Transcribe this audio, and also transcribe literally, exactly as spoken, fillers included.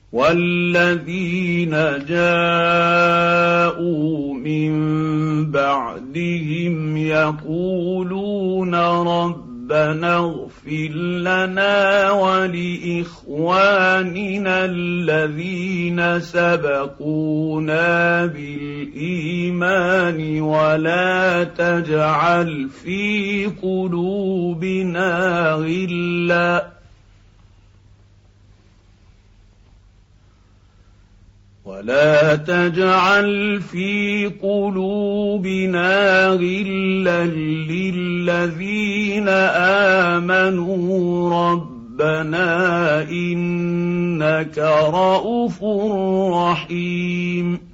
والذين جاءوا من بعدهم يقولون ربنا اغفر لنا ولإخواننا الذين سبقونا بالإيمان ولا تجعل في قلوبنا غلا ولا تجعل في قلوبنا غلا للذين آمنوا ربنا إنك رءوف رحيم.